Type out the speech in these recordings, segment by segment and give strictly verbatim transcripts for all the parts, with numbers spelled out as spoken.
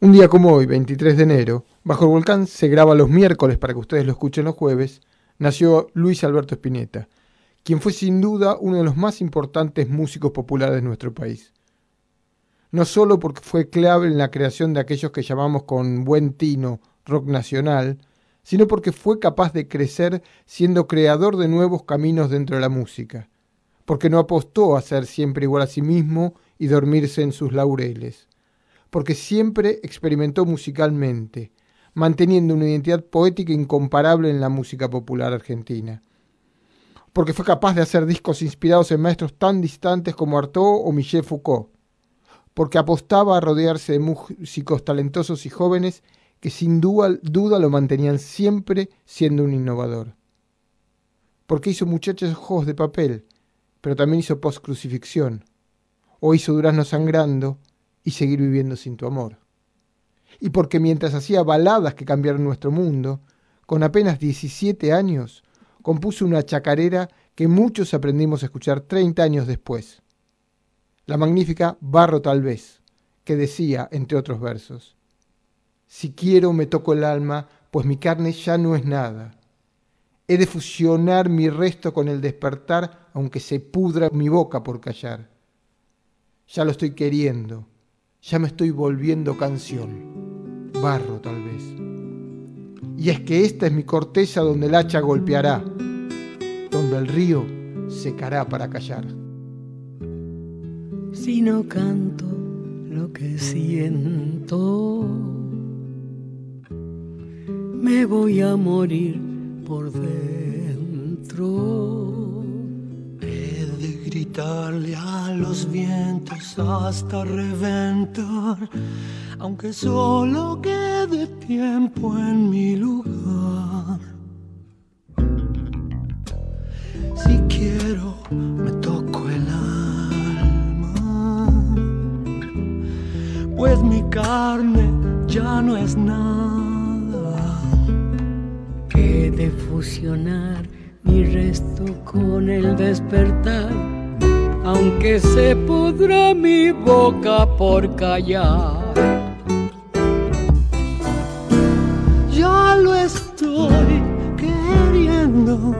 Un día como hoy, veintitrés de enero, Bajo el Volcán se graba los miércoles para que ustedes lo escuchen los jueves, nació Luis Alberto Spinetta, quien fue sin duda uno de los más importantes músicos populares de nuestro país. No solo porque fue clave en la creación de aquellos que llamamos con buen tino rock nacional, sino porque fue capaz de crecer siendo creador de nuevos caminos dentro de la música, porque no apostó a ser siempre igual a sí mismo y dormirse en sus laureles, porque siempre experimentó musicalmente, manteniendo una identidad poética incomparable en la música popular argentina, porque fue capaz de hacer discos inspirados en maestros tan distantes como Artaud o Michel Foucault, porque apostaba a rodearse de músicos talentosos y jóvenes que sin duda, duda lo mantenían siempre siendo un innovador, porque hizo Muchachos Ojos de Papel, pero también hizo Post-Crucifixión, o hizo Durazno Sangrando y Seguir Viviendo Sin Tu Amor. Y porque mientras hacía baladas que cambiaron nuestro mundo, con apenas diecisiete años, compuso una chacarera que muchos aprendimos a escuchar treinta años después. La magnífica Barro Tal Vez, que decía, entre otros versos: si quiero me toco el alma, pues mi carne ya no es nada. He de fusionar mi resto con el despertar, aunque se pudra mi boca por callar. Ya lo estoy queriendo, ya me estoy volviendo canción, barro tal vez. Y es que esta es mi corteza donde el hacha golpeará, donde el río secará para callar. Si no canto lo que siento, me voy a morir por dentro. He de gritarle a los vientos hasta reventar, aunque solo quede tiempo en mi lugar. Si quiero me toco el alma, pues mi carne ya no es nada. He de fusionar mi resto con el despertar, aunque se pudra mi boca por callar. Ya lo estoy queriendo,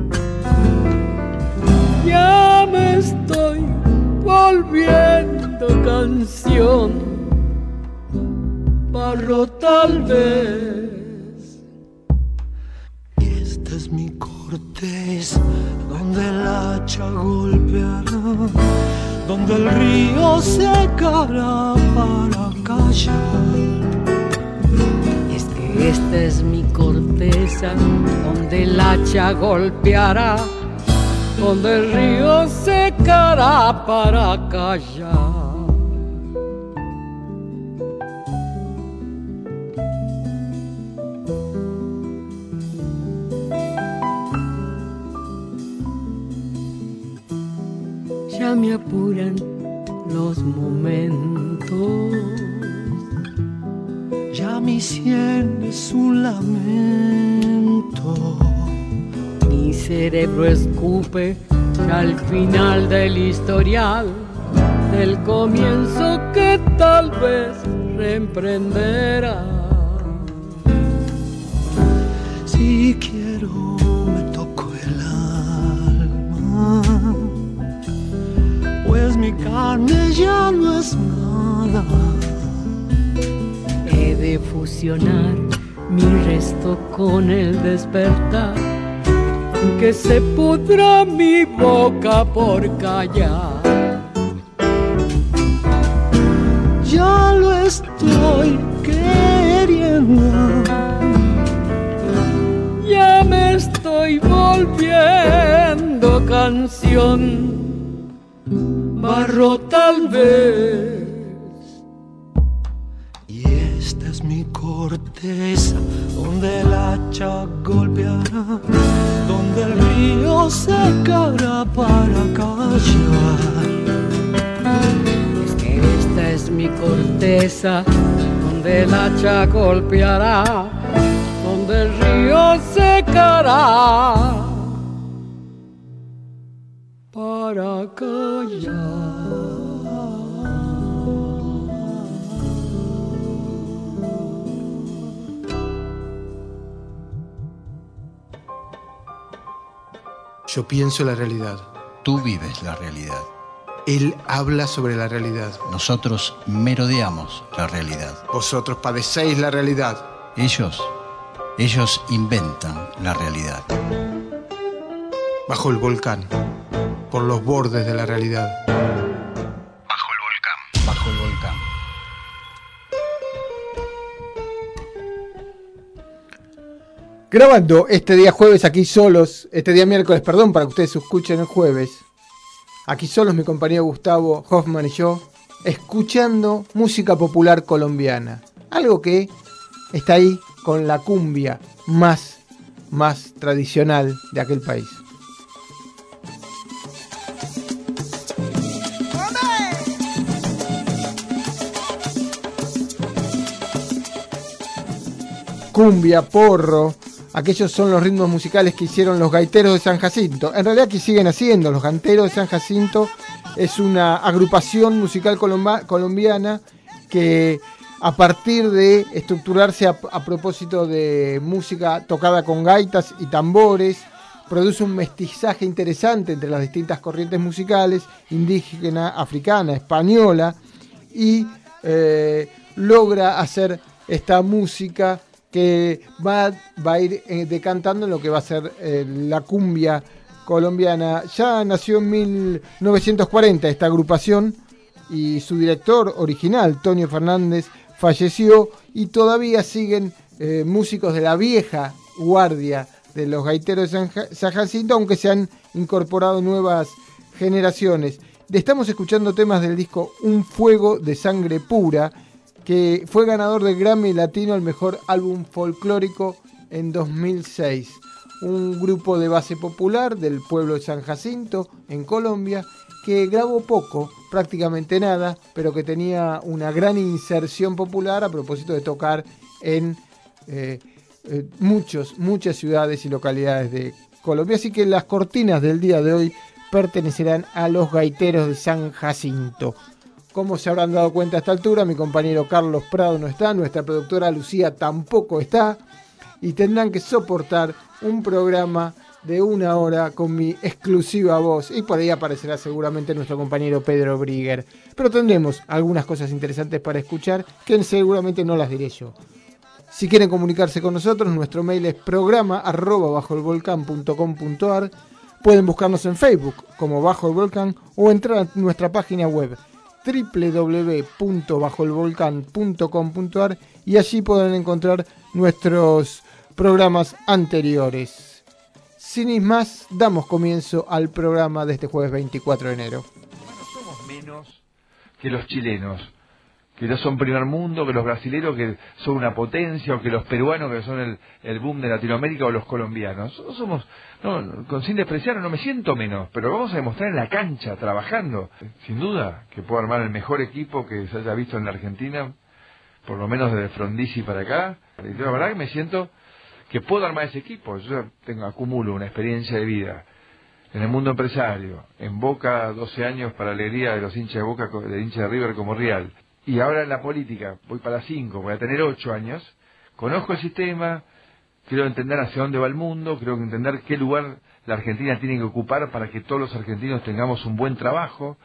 ya me estoy volviendo canción, barro tal vez. Esta es mi corteza donde el hacha golpeará, donde el río secará para callar. Y es que esta es mi corteza donde el hacha golpeará, donde el río secará para callar. Ya me apuran los momentos, ya mi sien es un lamento. Mi cerebro escupe ya al final del historial, del comienzo que tal vez reemprenderá. Si quiero me toco el alma, pues mi carne ya no es nada. He de fusionar mi resto con el despertar, que se pudra mi boca por callar. Ya lo estoy queriendo, ya me estoy volviendo canción, barro tal vez. Y esta es mi corteza donde el hacha golpeará, donde el río secará para callar. Es que esta es mi corteza donde el hacha golpeará, donde el río secará para callar. Yo pienso la realidad. Tú vives la realidad. Él habla sobre la realidad. Nosotros merodeamos la realidad. Vosotros padecéis la realidad. Ellos, ellos inventan la realidad. Bajo el volcán, por los bordes de la realidad. Bajo el volcán. Bajo el volcán. Grabando este día jueves aquí solos, este día miércoles, perdón, para que ustedes escuchen el jueves. Aquí solos mi compañero Gustavo Hoffman y yo, escuchando música popular colombiana. Algo que está ahí con la cumbia más, más tradicional de aquel país. Cumbia, porro, aquellos son los ritmos musicales que hicieron los gaiteros de San Jacinto. En realidad que siguen haciendo, los gaiteros de San Jacinto es una agrupación musical colomba, colombiana que a partir de estructurarse a, a propósito de música tocada con gaitas y tambores, produce un mestizaje interesante entre las distintas corrientes musicales, indígena, africana, española, y eh, logra hacer esta música que va, va a ir eh, decantando en lo que va a ser eh, la cumbia colombiana. Ya nació en mil novecientos cuarenta esta agrupación y su director original, Tonio Fernández, falleció y todavía siguen eh, músicos de la vieja guardia de los gaiteros de San, San Jacinto, aunque se han incorporado nuevas generaciones. Estamos escuchando temas del disco Un Fuego de Sangre Pura, que fue ganador del Grammy Latino al mejor álbum folclórico en dos mil seis. Un grupo de base popular del pueblo de San Jacinto, en Colombia, que grabó poco, prácticamente nada, pero que tenía una gran inserción popular a propósito de tocar en eh, eh, muchos, muchas ciudades y localidades de Colombia. Así que las cortinas del día de hoy pertenecerán a los gaiteros de San Jacinto. Como se habrán dado cuenta a esta altura, mi compañero Carlos Prado no está, nuestra productora Lucía tampoco está, y tendrán que soportar un programa de una hora con mi exclusiva voz, y por ahí aparecerá seguramente nuestro compañero Pedro Brigger. Pero tendremos algunas cosas interesantes para escuchar, que seguramente no las diré yo. Si quieren comunicarse con nosotros, nuestro mail es programa arroba bajo el volcán punto com punto ar. Pueden buscarnos en Facebook como Bajo el Volcán o entrar a nuestra página web doble u doble u doble u punto bajo el volcán punto com punto ar y allí podrán encontrar nuestros programas anteriores. Sin más, damos comienzo al programa de este jueves veinticuatro de enero. No somos menos que los chilenos, que no son primer mundo, que los brasileños que son una potencia, o que los peruanos que son el, el boom de Latinoamérica, o los colombianos. No somos, no, con, sin despreciar, no me siento menos, pero lo vamos a demostrar en la cancha, trabajando. Sin duda que puedo armar el mejor equipo que se haya visto en la Argentina, por lo menos desde Frondizi para acá. Y la verdad que me siento que puedo armar ese equipo. Yo tengo, acumulo una experiencia de vida en el mundo empresario, en Boca doce años para alegría de los hinchas de Boca, de hinchas de River como Real. Y ahora en la política, voy para cinco, voy a tener ocho años, conozco el sistema, quiero entender hacia dónde va el mundo, quiero entender qué lugar la Argentina tiene que ocupar para que todos los argentinos tengamos un buen trabajo.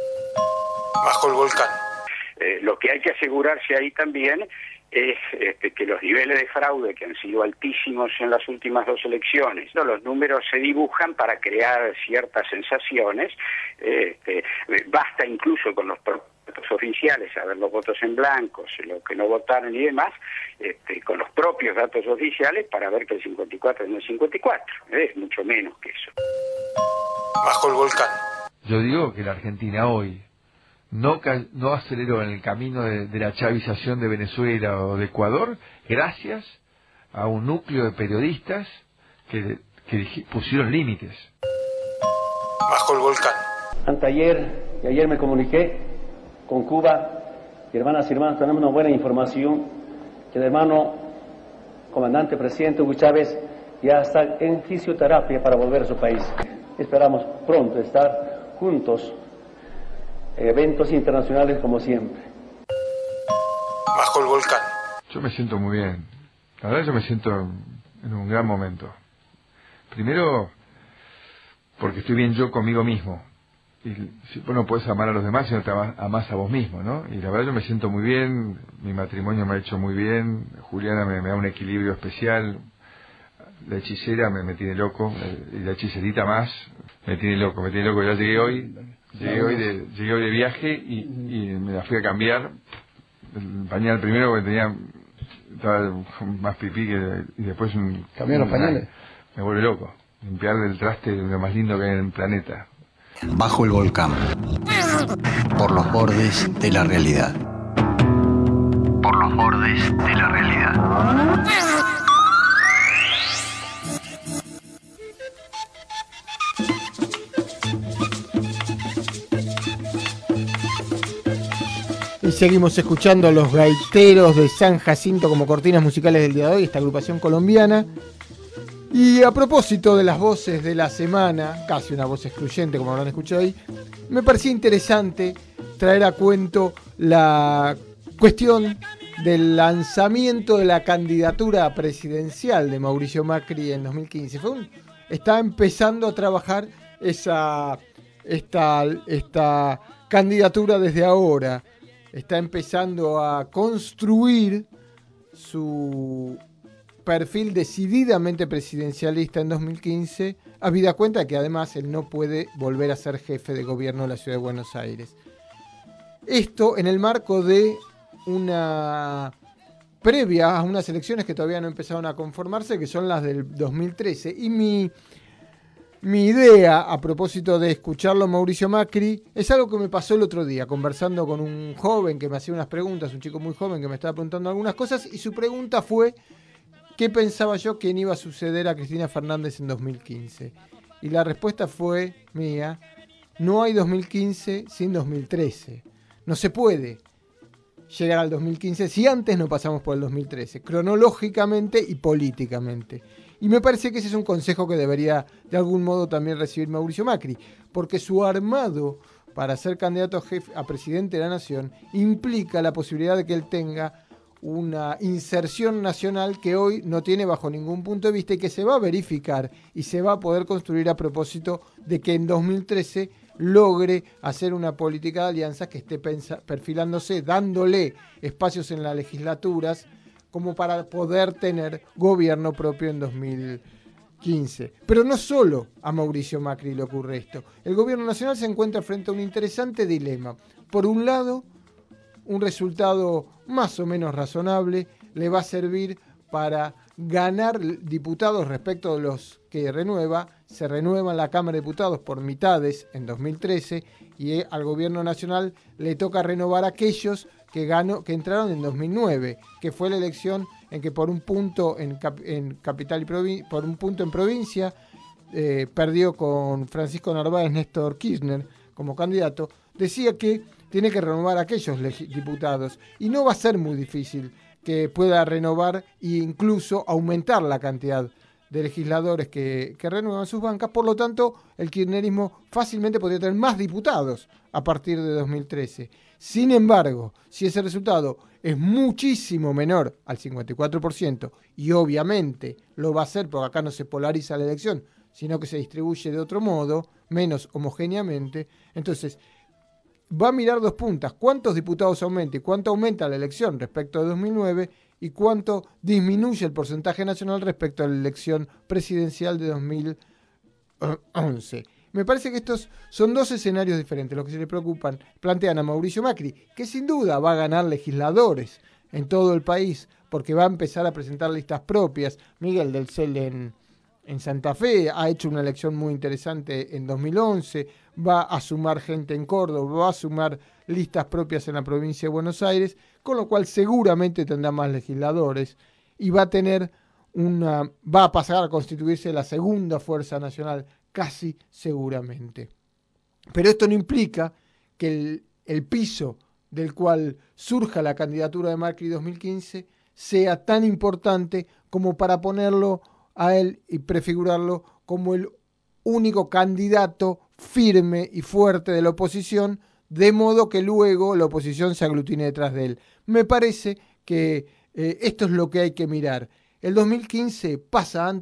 Bajo el volcán. Eh, lo que hay que asegurarse ahí también es este, que los niveles de fraude que han sido altísimos en las últimas dos elecciones, ¿no? Los números se dibujan para crear ciertas sensaciones, este, basta incluso con los datos oficiales, a ver los votos en blanco, los que no votaron y demás, este, con los propios datos oficiales para ver que el cincuenta y cuatro no es cincuenta y cuatro, es mucho menos que eso. Bajo el volcán. Yo digo que la Argentina hoy no, no aceleró en el camino de, de la chavización de Venezuela o de Ecuador gracias a un núcleo de periodistas que, que pusieron límites. Bajo el volcán. Anteayer y ayer me comuniqué con Cuba, y hermanas y hermanos, tenemos una buena información que el hermano comandante presidente Hugo Chávez ya está en fisioterapia para volver a su país. Esperamos pronto estar juntos en eventos internacionales como siempre. Bajo el volcán. Yo me siento muy bien. La verdad yo me siento en un gran momento. Primero, porque estoy bien yo conmigo mismo. Y si vos no podés amar a los demás si no te amás a vos mismo, ¿no? Y la verdad yo me siento muy bien, mi matrimonio me ha hecho muy bien, Juliana me, me da un equilibrio especial, la hechicera me, me tiene loco, y la hechicerita más, me tiene loco, me tiene loco. Ya llegué hoy, llegué hoy de, llegué hoy de viaje y, y me la fui a cambiar, el pañal primero porque tenía, estaba más pipí que, y después un... ¿Cambiar los pañales? Me vuelve loco, limpiar el traste de lo más lindo que hay en el planeta. Bajo el volcán. Por los bordes de la realidad. Por los bordes de la realidad. Y seguimos escuchando a los gaiteros de San Jacinto como cortinas musicales del día de hoy, esta agrupación colombiana. Y a propósito de las voces de la semana, casi una voz excluyente como habrán escuchado hoy, me parecía interesante traer a cuento la cuestión del lanzamiento de la candidatura presidencial de Mauricio Macri en dos mil quince. Fue un, está empezando a trabajar esa esta, esta candidatura desde ahora, está empezando a construir su perfil decididamente presidencialista en dos mil quince, habida cuenta que además él no puede volver a ser jefe de gobierno de la ciudad de Buenos Aires. Esto en el marco de una previa a unas elecciones que todavía no empezaron a conformarse, que son las del dos mil trece. Y mi, mi idea a propósito de escucharlo Mauricio Macri es algo que me pasó el otro día, conversando con un joven que me hacía unas preguntas, un chico muy joven que me estaba preguntando algunas cosas, y su pregunta fue: ¿qué pensaba yo que iba a suceder a Cristina Fernández en dos mil quince? Y la respuesta fue mía: no hay dos mil quince sin dos mil trece. No se puede llegar al dos mil quince si antes no pasamos por el dos mil trece, cronológicamente y políticamente. Y me parece que ese es un consejo que debería de algún modo también recibir Mauricio Macri, porque su armado para ser candidato a, jefe, a presidente de la nación implica la posibilidad de que él tenga una inserción nacional que hoy no tiene bajo ningún punto de vista y que se va a verificar y se va a poder construir a propósito de que en dos mil trece logre hacer una política de alianzas que esté pensa- perfilándose, dándole espacios en las legislaturas como para poder tener gobierno propio en dos mil quince. Pero no solo a Mauricio Macri le ocurre esto. El gobierno nacional se encuentra frente a un interesante dilema. Por un lado, un resultado más o menos razonable le va a servir para ganar diputados respecto de los que renueva. Se renueva en la Cámara de Diputados por mitades en dos mil trece y al gobierno nacional le toca renovar a aquellos que ganó, que entraron en dos mil nueve, que fue la elección en que por un punto en, cap, en capital y provin, por un punto en provincia eh, perdió con Francisco Narváez Néstor Kirchner como candidato. Decía que tiene que renovar a aquellos diputados y no va a ser muy difícil que pueda renovar e incluso aumentar la cantidad de legisladores que, que renuevan sus bancas. Por lo tanto, el kirchnerismo fácilmente podría tener más diputados a partir de dos mil trece. Sin embargo, si ese resultado es muchísimo menor al cincuenta y cuatro por ciento, y obviamente lo va a ser porque acá no se polariza la elección, sino que se distribuye de otro modo, menos homogéneamente, entonces va a mirar dos puntas: cuántos diputados aumenta y cuánto aumenta la elección respecto de dos mil nueve y cuánto disminuye el porcentaje nacional respecto a la elección presidencial de dos mil once. Me parece que estos son dos escenarios diferentes los que se le preocupan, plantean a Mauricio Macri, que sin duda va a ganar legisladores en todo el país, porque va a empezar a presentar listas propias. Miguel del Cel en, en Santa Fe ha hecho una elección muy interesante en dos mil once, va a sumar gente en Córdoba, va a sumar listas propias en la provincia de Buenos Aires, con lo cual seguramente tendrá más legisladores y va a tener una, va a pasar a constituirse la segunda fuerza nacional, casi seguramente. Pero esto no implica que el, el piso del cual surja la candidatura de Macri dos mil quince sea tan importante como para ponerlo a él y prefigurarlo como el único candidato firme y fuerte de la oposición, de modo que luego la oposición se aglutine detrás de él. Me parece que eh, esto es lo que hay que mirar. El dos mil quince pasa antes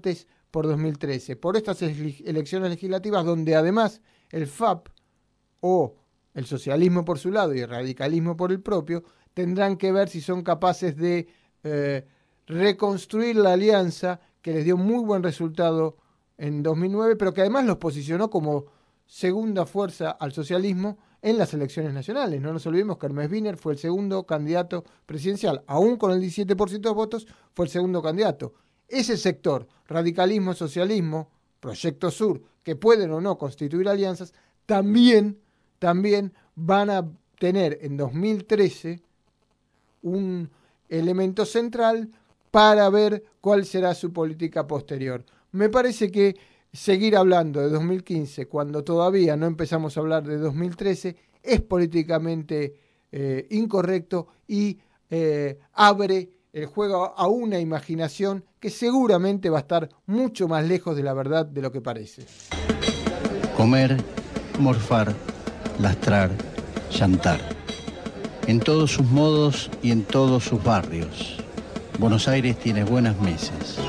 por dos mil trece, por estas elecciones legislativas donde además el F A P o el socialismo por su lado y el radicalismo por el propio tendrán que ver si son capaces de eh, reconstruir la alianza que les dio muy buen resultado en dos mil nueve, pero que además los posicionó como segunda fuerza al socialismo en las elecciones nacionales. No nos olvidemos que Hermes Wiener fue el segundo candidato presidencial, aún con el diecisiete por ciento de votos, fue el segundo candidato. Ese sector, radicalismo, socialismo, Proyecto Sur, que pueden o no constituir alianzas, también, también van a tener en dos mil trece un elemento central para ver cuál será su política posterior. Me parece que seguir hablando de dos mil quince cuando todavía no empezamos a hablar de dos mil trece es políticamente eh, incorrecto y eh, abre el juego a una imaginación que seguramente va a estar mucho más lejos de la verdad de lo que parece. Comer, morfar, lastrar, llantar. En todos sus modos y en todos sus barrios. Buenos Aires tiene buenas mesas.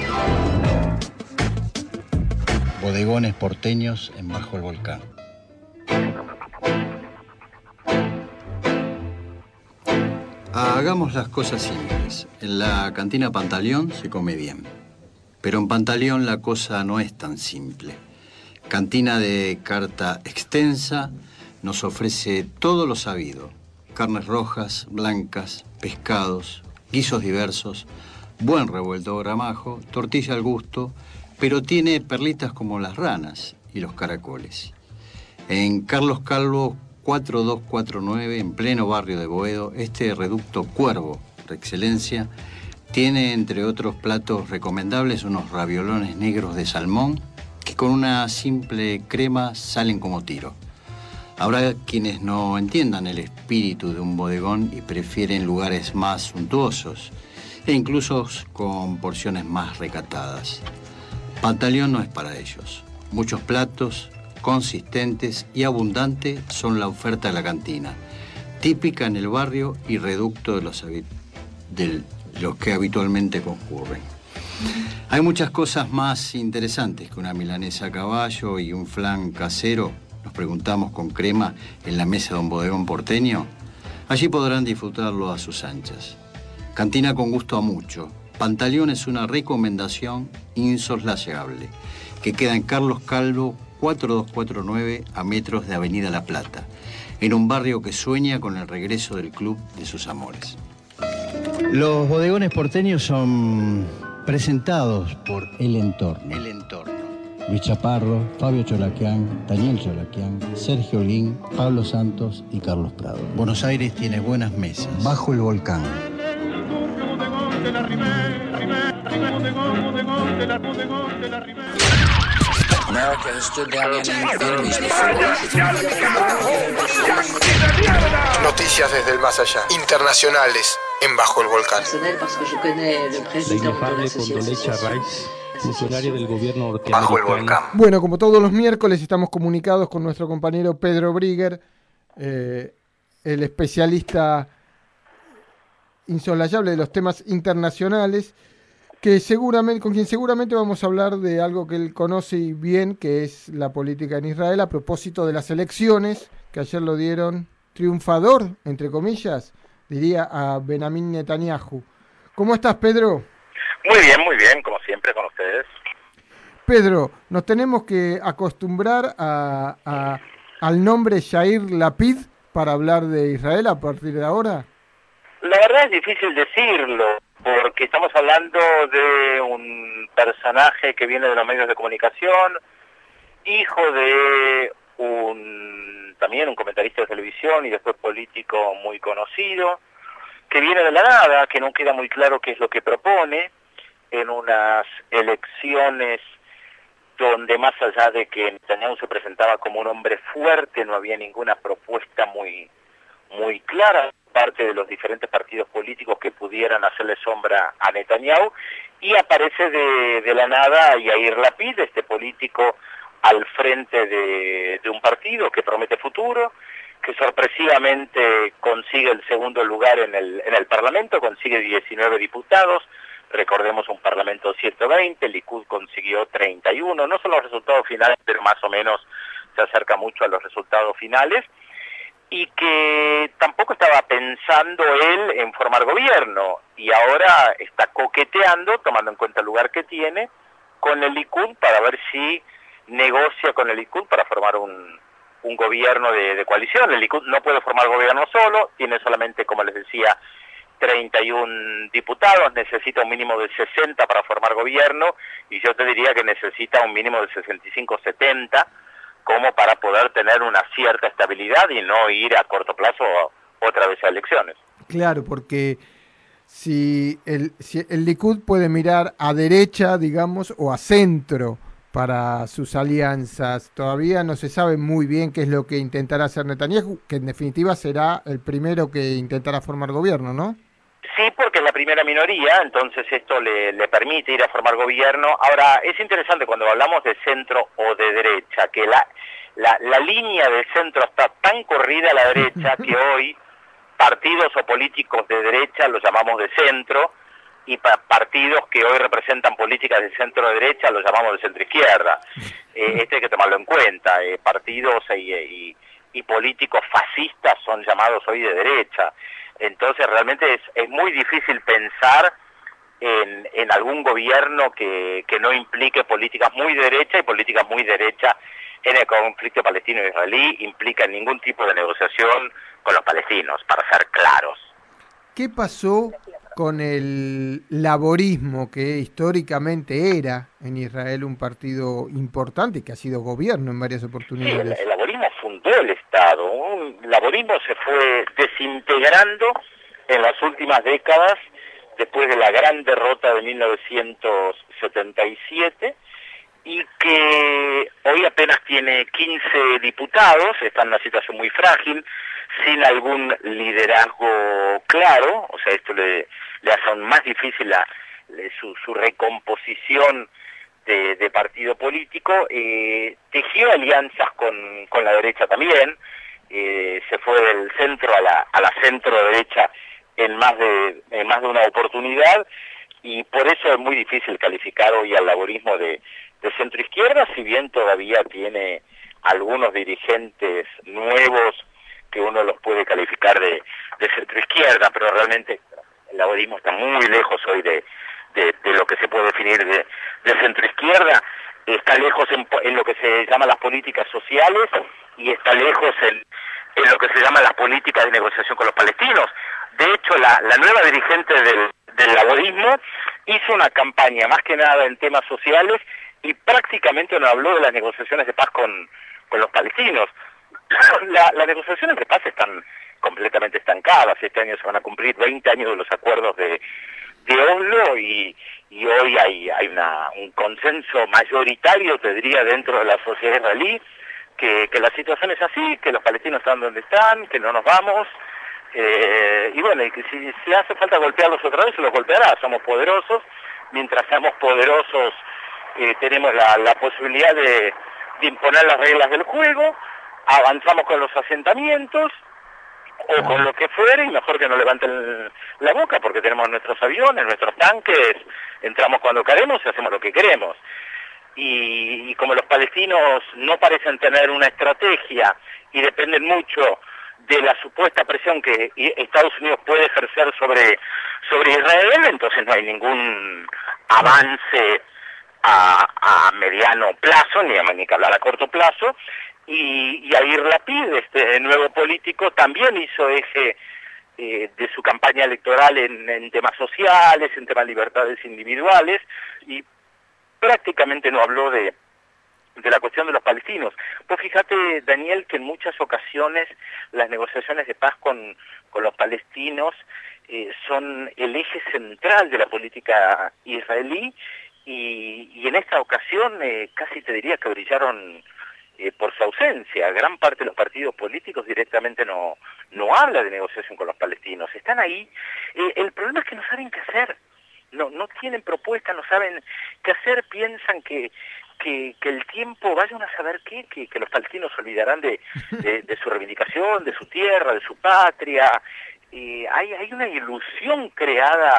Bodegones porteños en Bajo el Volcán. Hagamos las cosas simples. En la cantina Pantaleón se come bien. Pero en Pantaleón la cosa no es tan simple. Cantina de carta extensa nos ofrece todo lo sabido. Carnes rojas, blancas, pescados, guisos diversos, buen revuelto gramajo, tortilla al gusto, pero tiene perlitas como las ranas y los caracoles. En Carlos Calvo cuatro dos cuatro nueve, en pleno barrio de Boedo, este reducto Cuervo, por excelencia, tiene entre otros platos recomendables unos raviolones negros de salmón que con una simple crema salen como tiro. Habrá quienes no entiendan el espíritu de un bodegón y prefieren lugares más suntuosos e incluso con porciones más recatadas. Pantaleón no es para ellos. Muchos platos consistentes y abundantes son la oferta de la cantina, típica en el barrio y reducto de los, de los que habitualmente concurren. Hay muchas cosas más interesantes que una milanesa a caballo y un flan casero, nos preguntamos con crema, en la mesa de un bodegón porteño. Allí podrán disfrutarlo a sus anchas. Cantina con gusto a mucho. Pantaleón es una recomendación insoslayable, que queda en Carlos Calvo cuatro dos cuatro nueve, a metros de Avenida La Plata, en un barrio que sueña con el regreso del club de sus amores. Los bodegones porteños son presentados por El Entorno. El Entorno. Luis Chaparro, Fabio Cholaquián, Daniel Cholaquián, Sergio Lin, Pablo Santos y Carlos Prado. Buenos Aires tiene buenas mesas. Bajo el Volcán. Noticias desde el más allá, internacionales en Bajo el Volcán. La inefable Condoleezza Rice, funcionaria del gobierno norteamericano. Bajo el Volcán. Bueno, como todos los miércoles estamos comunicados con nuestro compañero Pedro Brigger, eh, el especialista insolayable de los temas internacionales, que seguramente, con quien seguramente vamos a hablar de algo que él conoce bien, que es la política en Israel, a propósito de las elecciones, que ayer lo dieron triunfador, entre comillas, diría, a Benjamin Netanyahu. ¿Cómo estás, Pedro? Muy bien, muy bien, como siempre con ustedes. Pedro, nos tenemos que acostumbrar a, a, al nombre Yair Lapid para hablar de Israel a partir de ahora. La verdad es difícil decirlo, porque estamos hablando de un personaje que viene de los medios de comunicación, hijo de un también un comentarista de televisión y después político muy conocido, que viene de la nada, que no queda muy claro qué es lo que propone en unas elecciones donde, más allá de que Netanyahu se presentaba como un hombre fuerte, no había ninguna propuesta muy muy clara parte de los diferentes partidos políticos que pudieran hacerle sombra a Netanyahu, y aparece de, de la nada Yair Lapid, este político al frente de, de un partido que promete futuro, que sorpresivamente consigue el segundo lugar en el, en el Parlamento, consigue diecinueve diputados, recordemos un parlamento de ciento veinte, el Likud consiguió treinta y uno, no son los resultados finales, pero más o menos se acerca mucho a los resultados finales, y que tampoco estaba pensando él en formar gobierno, y ahora está coqueteando, tomando en cuenta el lugar que tiene, con el Likud para ver si negocia con el Likud para formar un, un gobierno de, de coalición. El Likud no puede formar gobierno solo, tiene solamente, como les decía, treinta y uno diputados, necesita un mínimo de sesenta para formar gobierno, y yo te diría que necesita un mínimo de sesenta y cinco setenta, como para poder tener una cierta estabilidad y no ir a corto plazo otra vez a elecciones. Claro, porque si el, si el Likud puede mirar a derecha, digamos, o a centro para sus alianzas, todavía no se sabe muy bien qué es lo que intentará hacer Netanyahu, que en definitiva será el primero que intentará formar gobierno, ¿no? Sí, porque es la primera minoría, entonces esto le, le permite ir a formar gobierno. Ahora, es interesante cuando hablamos de centro o de derecha, que la, la, la línea de centro está tan corrida a la derecha que hoy partidos o políticos de derecha los llamamos de centro, y pa partidos que hoy representan políticas de centro-derecha los llamamos de centro-izquierda. Eh, este hay que tomarlo en cuenta. Eh, partidos y, y, y políticos fascistas son llamados hoy de derecha. Entonces realmente es, es muy difícil pensar en, en algún gobierno que, que no implique políticas muy de derecha, y políticas muy de derecha en el conflicto palestino-israelí implica ningún tipo de negociación con los palestinos, para ser claros. ¿Qué pasó con el laborismo, que históricamente era en Israel un partido importante y que ha sido gobierno en varias oportunidades? Sí, el, el laborismo fundó el Estado. El laborismo se fue desintegrando en las últimas décadas, después de la gran derrota de mil novecientos setenta y siete, y que hoy apenas tiene quince diputados, está en una situación muy frágil, sin algún liderazgo claro, o sea, esto le, le hace aún más difícil la, le, su, su recomposición de, de partido político. Eh, tejió alianzas con, con la derecha también, eh, se fue del centro a la, a la centro-derecha en más de, en más de una oportunidad, y por eso es muy difícil calificar hoy al laborismo de, de centro-izquierda, si bien todavía tiene algunos dirigentes nuevos que uno los puede calificar de, de centro-izquierda, pero realmente el laborismo está muy lejos hoy de, de, de lo que se puede definir de, de centro-izquierda, está lejos en, en lo que se llama las políticas sociales, y está lejos en, en lo que se llama las políticas de negociación con los palestinos. De hecho, la, la nueva dirigente del, del laborismo hizo una campaña más que nada en temas sociales, y prácticamente no habló de las negociaciones de paz con, con los palestinos. La, las negociaciones de paz están completamente estancadas. Este año se van a cumplir veinte años de los acuerdos de, de Oslo, y, y hoy hay, hay una, un consenso mayoritario, te diría, dentro de la sociedad israelí, que, que la situación es así, que los palestinos están donde están, que no nos vamos, eh, y bueno, y que si, si hace falta golpearlos otra vez, se los golpeará. Somos poderosos, mientras seamos poderosos eh, tenemos la, la posibilidad de, de imponer las reglas del juego, avanzamos con los asentamientos o con lo que fuere, y mejor que no levanten la boca, porque tenemos nuestros aviones, nuestros tanques, entramos cuando queremos y hacemos lo que queremos. Y, y como los palestinos no parecen tener una estrategia y dependen mucho de la supuesta presión que Estados Unidos puede ejercer sobre, sobre Israel, entonces no hay ningún avance a, a mediano plazo, ni, a, ni que hablar a corto plazo. Y, y Yair Lapid, este nuevo político, también hizo eje eh, de su campaña electoral en, en temas sociales, en temas de libertades individuales, y prácticamente no habló de, de la cuestión de los palestinos. Pues fíjate, Daniel, que en muchas ocasiones las negociaciones de paz con, con los palestinos eh, son el eje central de la política israelí, y, y en esta ocasión eh, casi te diría que brillaron Eh, por su ausencia. Gran parte de los partidos políticos directamente no no habla de negociación con los palestinos. Están ahí. Eh, el problema es que no saben qué hacer. No no tienen propuesta, no saben qué hacer. Piensan que que, que el tiempo, vayan a saber qué, que, que los palestinos se olvidarán de, de, de su reivindicación, de su tierra, de su patria. Eh, hay hay una ilusión creada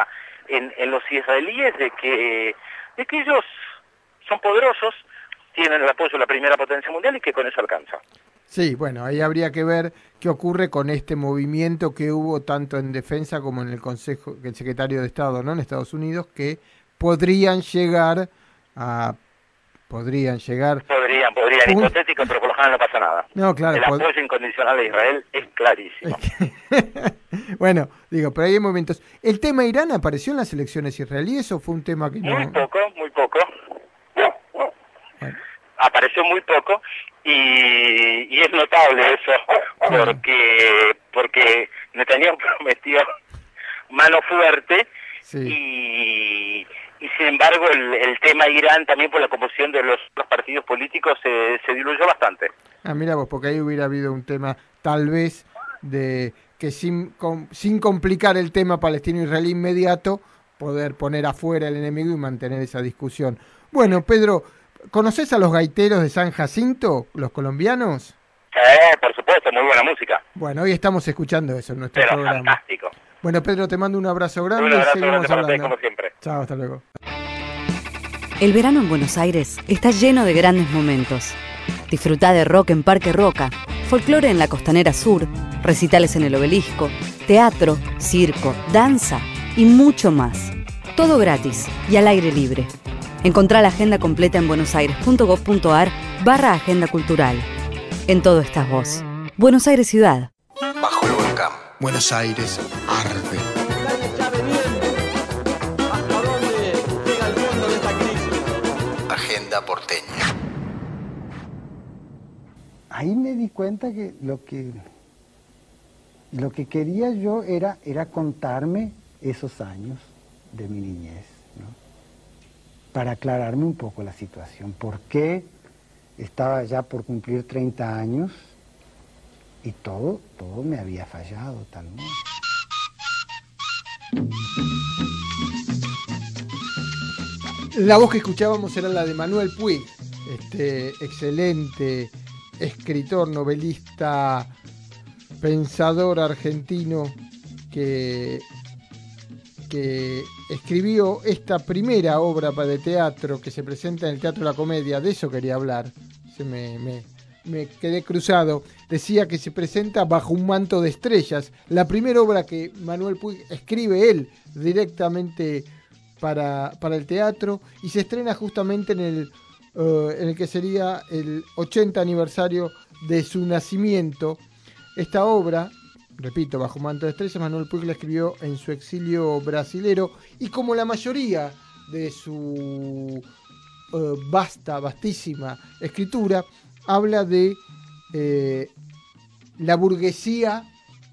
en, en los israelíes de que, de que ellos son poderosos, tienen el apoyo de la primera potencia mundial y que con eso alcanza. Sí, bueno, ahí habría que ver qué ocurre con este movimiento que hubo tanto en defensa como en el Consejo, el secretario de Estado, ¿no? En Estados Unidos, que podrían llegar a... Podrían llegar... Podrían, podrían, un... hipotético, pero por lo general no pasa nada. No, claro. El apoyo pod... incondicional a Israel es clarísimo. Bueno, digo, pero hay momentos... ¿El tema Irán apareció en las elecciones israelíes o fue un tema que no...? Muy poco, muy poco. Bueno. Apareció muy poco y, y es notable eso, porque porque Netanyahu prometió mano fuerte, sí. y, y sin embargo el, el tema Irán también por la conmoción de los, los partidos políticos se, se diluyó bastante. Ah, mira vos, porque ahí hubiera habido un tema tal vez de que sin, com, sin complicar el tema palestino-israelí inmediato, poder poner afuera el enemigo y mantener esa discusión. Bueno, Pedro... ¿Conoces a los gaiteros de San Jacinto, los colombianos? Eh, por supuesto, muy buena música. Bueno, hoy estamos escuchando eso en nuestro Pero programa. Fantástico. Bueno, Pedro, te mando un abrazo grande. Un abrazo y seguimos grande hablando. para usted, como siempre. Chao, hasta luego. El verano en Buenos Aires está lleno de grandes momentos. Disfrutá de rock en Parque Roca, folclore en la Costanera Sur, recitales en el Obelisco, teatro, circo, danza y mucho más. Todo gratis y al aire libre. Encontrá la agenda completa en buenosaires.gov.ar barra agenda cultural. En todo estás vos. Buenos Aires Ciudad. Bajo el volcán. Buenos Aires arde. ¿Hasta dónde llega el fondo de esta crisis? Agenda porteña. Ahí me di cuenta que lo que lo que quería yo era, era contarme esos años de mi niñez, ¿no? Para aclararme un poco la situación. ¿Por qué estaba ya por cumplir treinta años y todo, todo me había fallado tal modo? La voz que escuchábamos era la de Manuel Puig, este excelente escritor, novelista, pensador argentino que... que escribió esta primera obra de teatro que se presenta en el Teatro de la Comedia. De eso quería hablar, se me, me, me quedé cruzado. Decía que se presenta Bajo un manto de estrellas, la primera obra que Manuel Puig escribe él directamente para, para el teatro, y se estrena justamente en el, uh, en el que sería el ochenta aniversario de su nacimiento. Esta obra, repito, Bajo un manto de estrellas, Manuel Puig la escribió en su exilio brasilero, y como la mayoría de su uh, vasta, vastísima escritura, habla de eh, la burguesía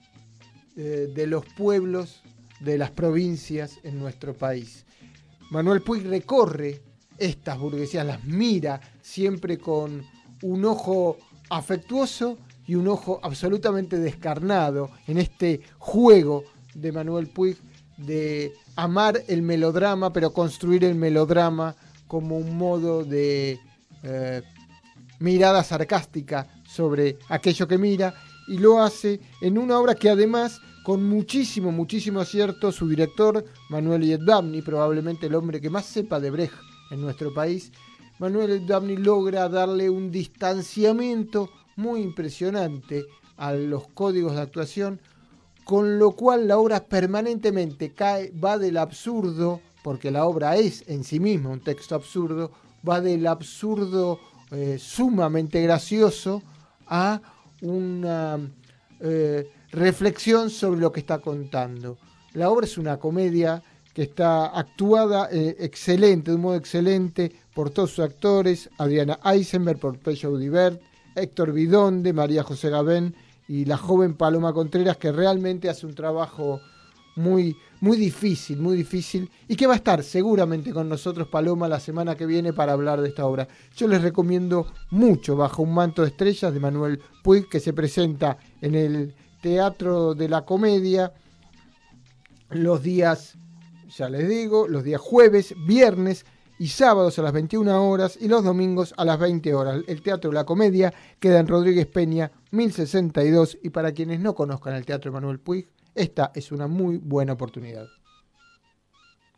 eh, de los pueblos, de las provincias en nuestro país. Manuel Puig recorre estas burguesías, las mira siempre con un ojo afectuoso y un ojo absolutamente descarnado en este juego de Manuel Puig de amar el melodrama, pero construir el melodrama como un modo de eh, mirada sarcástica sobre aquello que mira, y lo hace en una obra que además, con muchísimo, muchísimo acierto, su director, Manuel Yedvabny, probablemente el hombre que más sepa de Brecht en nuestro país, Manuel Yedvabny logra darle un distanciamiento muy impresionante a los códigos de actuación, con lo cual la obra permanentemente cae, va del absurdo, porque la obra es en sí misma un texto absurdo, va del absurdo eh, sumamente gracioso a una eh, reflexión sobre lo que está contando. La obra es una comedia que está actuada eh, excelente, de un modo excelente, por todos sus actores, Adriana Eisenberg, por Pello Audibert, Héctor Bidonde, María José Gabén y la joven Paloma Contreras, que realmente hace un trabajo muy, muy difícil, muy difícil, y que va a estar seguramente con nosotros, Paloma, la semana que viene para hablar de esta obra. Yo les recomiendo mucho Bajo un manto de estrellas de Manuel Puig, que se presenta en el Teatro de la Comedia los días, ya les digo, los días jueves, viernes y sábados a las veintiuna horas y los domingos a las veinte horas. El Teatro de la Comedia queda en Rodríguez Peña mil sesenta y dos, y para quienes no conozcan el Teatro de Manuel Puig, esta es una muy buena oportunidad.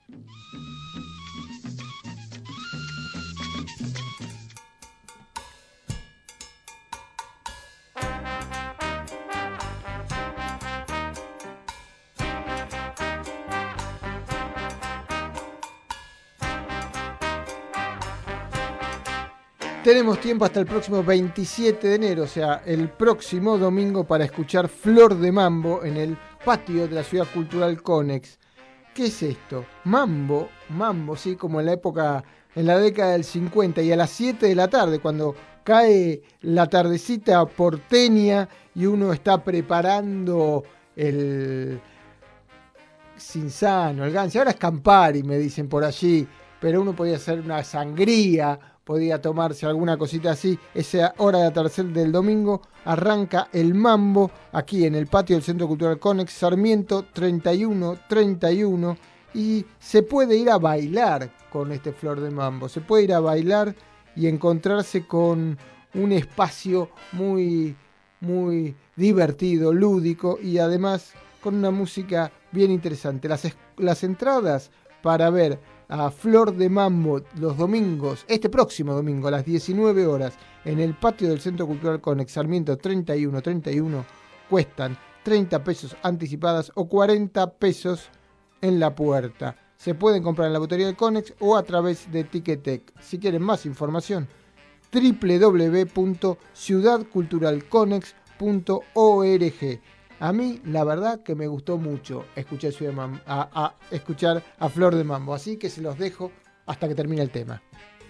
Tenemos tiempo hasta el próximo veintisiete de enero, o sea, el próximo domingo, para escuchar Flor de Mambo en el patio de la Ciudad Cultural Conex. ¿Qué es esto? Mambo, mambo, sí, como en la época, en la década del cincuenta, y a las siete de la tarde, cuando cae la tardecita porteña y uno está preparando el Cinzano, el Gansi. Ahora es Campari, me dicen por allí, pero uno podía hacer una sangría, podía tomarse alguna cosita así. Esa hora de atardecer del domingo arranca el mambo aquí en el patio del Centro Cultural Conex, Sarmiento treinta y uno treinta y uno, y se puede ir a bailar con este Flor de Mambo, se puede ir a bailar y encontrarse con un espacio muy, muy divertido, lúdico, y además con una música bien interesante. Las, las entradas para ver a Flor de Mambo los domingos, este próximo domingo a las diecinueve horas, en el patio del Centro Cultural Conex, Sarmiento treinta y uno treinta y uno, cuestan treinta pesos anticipadas o cuarenta pesos en la puerta. Se pueden comprar en la botería del Conex o a través de Ticketek. Si quieren más información, doble u doble u doble u punto ciudad cultural conex punto org. A mí, la verdad, que me gustó mucho escuchar a, a, escuchar a Flor de Mambo, así que se los dejo hasta que termine el tema.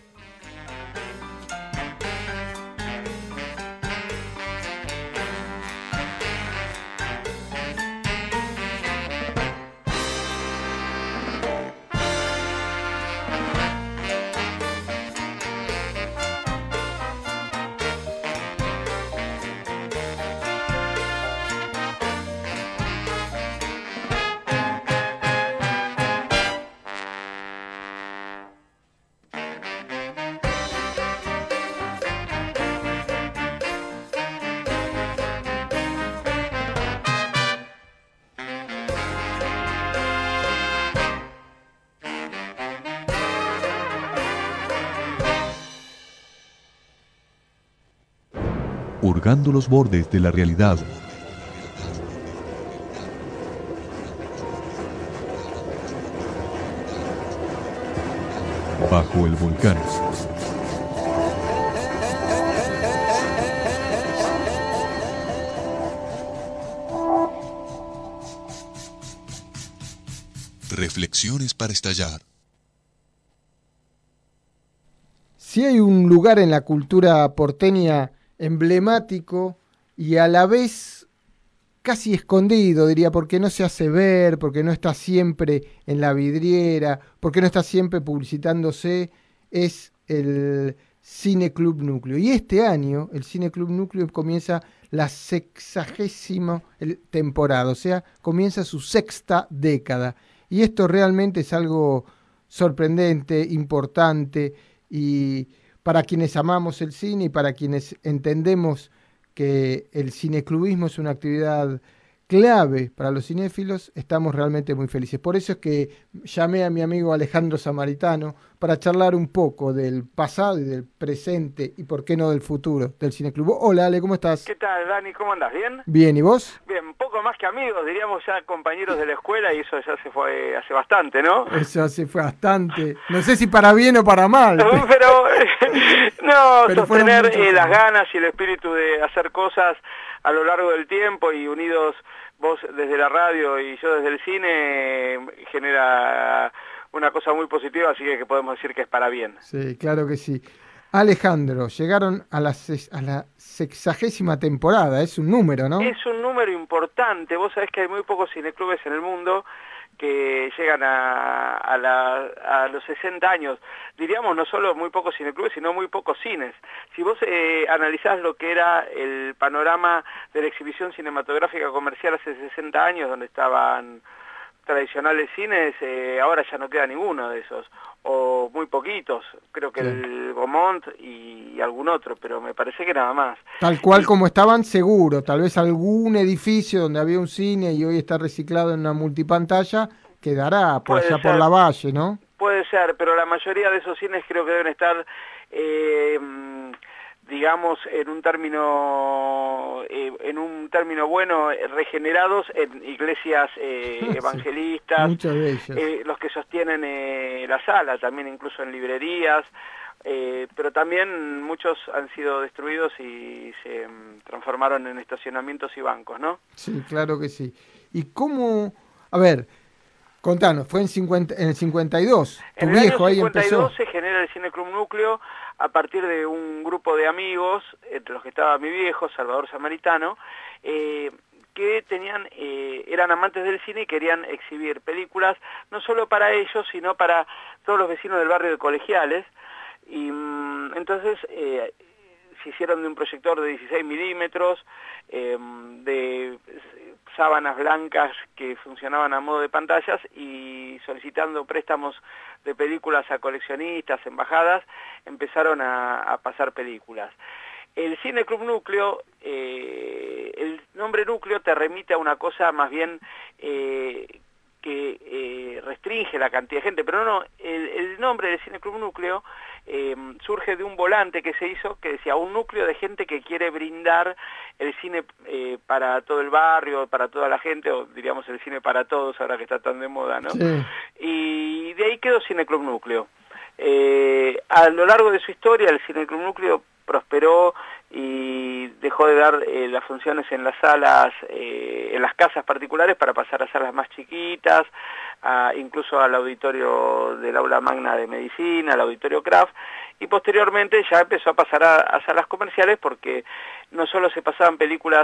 Hurgando los bordes de la realidad. Bajo el volcán. Reflexiones para estallar. Si hay un lugar en la cultura porteña emblemático y a la vez casi escondido, diría, porque no se hace ver, porque no está siempre en la vidriera, porque no está siempre publicitándose, es el Cine Club Núcleo. Y este año el Cine Club Núcleo comienza la sexagésima temporada, o sea, comienza su sexta década. Y esto realmente es algo sorprendente, importante, y para quienes amamos el cine y para quienes entendemos que el cineclubismo es una actividad clave para los cinéfilos, estamos realmente muy felices. Por eso es que llamé a mi amigo Alejandro Samaritano para charlar un poco del pasado y del presente y por qué no del futuro del cineclub. Hola Ale, ¿cómo estás? ¿Qué tal, Dani? ¿Cómo andás? ¿Bien? Bien, ¿y vos? Bien, poco más que amigos, diríamos ya compañeros de la escuela, y eso ya se fue hace bastante, ¿no? Eso se fue bastante. No sé si para bien o para mal. Pero, pero no, pero sostener eh, las ganas y el espíritu de hacer cosas a lo largo del tiempo y unidos, vos desde la radio y yo desde el cine, genera una cosa muy positiva, así que podemos decir que es para bien. Sí, claro que sí. Alejandro, llegaron a la, a la sexagésima temporada, es un número, ¿no? Es un número importante, vos sabés que hay muy pocos cineclubes en el mundo que llegan a, a, la, a los sesenta años. Diríamos no solo muy pocos cineclubes, sino muy pocos cines. Si vos eh, analizás lo que era el panorama de la exhibición cinematográfica comercial hace sesenta años, donde estaban tradicionales cines, eh, ahora ya no queda ninguno de esos, o muy poquitos, creo que sí. El Gaumont y algún otro, pero me parece que nada más. Tal cual y, como estaban, seguro, tal vez algún edificio donde había un cine y hoy está reciclado en una multipantalla, quedará por Puede allá por ser. la Valle, ¿no? Puede ser, pero la mayoría de esos cines creo que deben estar, eh, digamos, en un término, eh, en un término bueno, eh, regenerados en iglesias eh, Sí, evangelistas, muchos de ellos. eh, los que sostienen eh, la sala, también incluso en librerías. Eh, pero también muchos han sido destruidos y se um, transformaron en estacionamientos y bancos, ¿no? Sí, claro que sí. ¿Y cómo? A ver, contanos, fue en, cincuenta, en el cincuenta y dos, tu en el viejo año ahí cincuenta y empezó. dos se genera el Cine Club Núcleo a partir de un grupo de amigos, entre los que estaba mi viejo, Salvador Samaritano, eh, que tenían, eh, eran amantes del cine y querían exhibir películas, no solo para ellos, sino para todos los vecinos del barrio de Colegiales. Y mmm, entonces eh, se hicieron de un proyector de dieciséis milímetros, eh, de sábanas blancas que funcionaban a modo de pantallas, y solicitando préstamos de películas a coleccionistas, embajadas, empezaron a, a pasar películas. El Cine Club Núcleo, eh, el nombre núcleo te remite a una cosa más bien eh, que eh, restringe la cantidad de gente, pero no, el, el nombre del Cine Club Núcleo eh, surge de un volante que se hizo que decía un núcleo de gente que quiere brindar el cine eh, para todo el barrio, para toda la gente, o diríamos el cine para todos, ahora que está tan de moda, ¿no? Sí. Y de ahí quedó Cine Club Núcleo. Eh, a lo largo de su historia, el Cine Club Núcleo prosperó y dejó de dar eh, las funciones en las salas, eh, en las casas particulares, para pasar a salas más chiquitas, a, incluso al auditorio del aula magna de medicina, al auditorio Kraft, y posteriormente ya empezó a pasar a, a salas comerciales, porque no solo se pasaban películas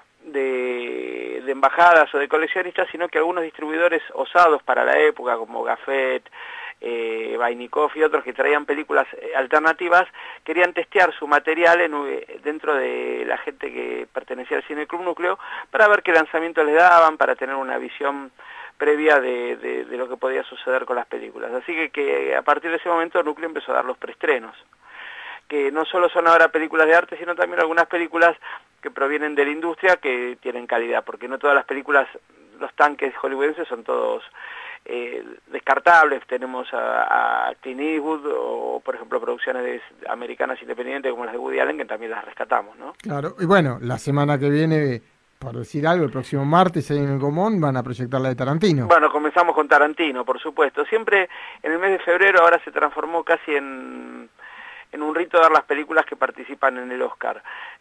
de, de embajadas o de coleccionistas, sino que algunos distribuidores osados para la época, como Gafet, eh, Vainikov y otros que traían películas alternativas, querían testear su material en, dentro de la gente que pertenecía al Cine Club Núcleo, para ver qué lanzamiento les daban, para tener una visión previa de, de, de lo que podía suceder con las películas. Así que, que a partir de ese momento Núcleo empezó a dar los preestrenos, que no solo son ahora películas de arte, sino también algunas películas que provienen de la industria que tienen calidad, porque no todas las películas, los tanques hollywoodenses son todos eh, descartables. Tenemos a, a Clint Eastwood, o por ejemplo producciones de, americanas independientes como las de Woody Allen, que también las rescatamos, ¿no? Claro, y bueno, la semana que viene, por decir algo, el próximo martes ahí en el Gomón van a proyectar la de Tarantino. Bueno, comenzamos con Tarantino, por supuesto. Siempre en el mes de febrero, ahora se transformó casi en... en un rito de dar las películas que participan en el Oscar.